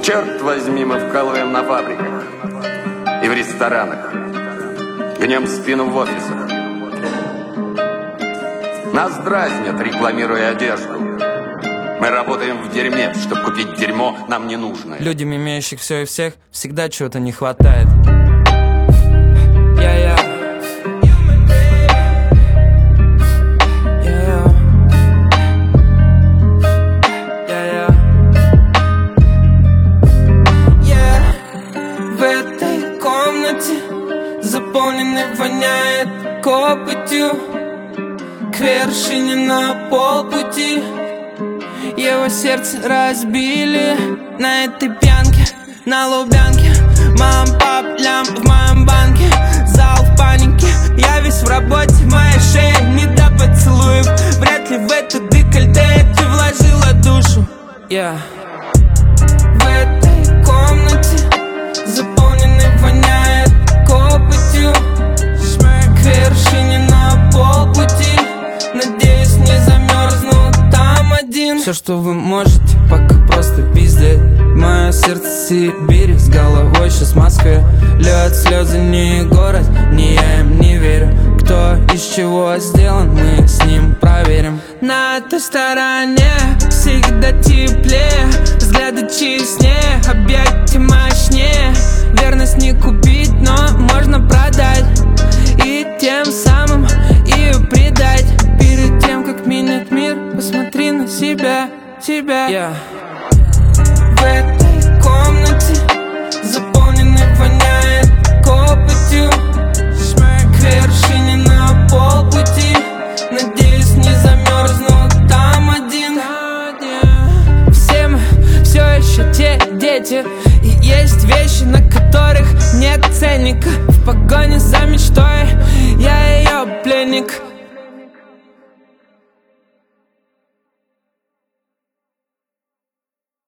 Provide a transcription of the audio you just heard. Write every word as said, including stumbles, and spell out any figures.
Черт возьми, мы вкалываем на фабриках и в ресторанах, гнем спину в офисах. Нас дразнят, рекламируя одежду. Мы работаем в дерьме, чтобы купить дерьмо нам не нужное. Людям, имеющих все и всех, всегда чего-то не хватает. Я-я. Заполненный воняет копотью, к вершине на полпути. Его сердце разбили на этой пьянке, на Лубянке. Мам, пап, лям в моем банке. Зал в панике, я весь в работе. Моя шея не до поцелуев. Вряд ли в это декольте ты вложила душу. Yeah. В этой комнате заполненный воняет копотью, к вершине на полпути. Надеюсь, не замерзну там один. Все, что вы можете, пока просто пиздеть. Мое сердце в Сибири, с головой сейчас в Москве. Льет слезы не город, не я им не верю. Кто из чего сделан, мы с ним проверим. На той стороне всегда теплее, взгляды честнее, объятия мощнее. Верность не купить, но можно продать, и тем самым ее предать. Перед тем, как менять мир, посмотри на себя, себя. Yeah. В этой комнате заполненный воняет копотью, к вершине на полпути. Надеюсь, не замерзну там один. Все мы все еще те дети, и есть вещи, на которых нет ценника. В погоне за мечтой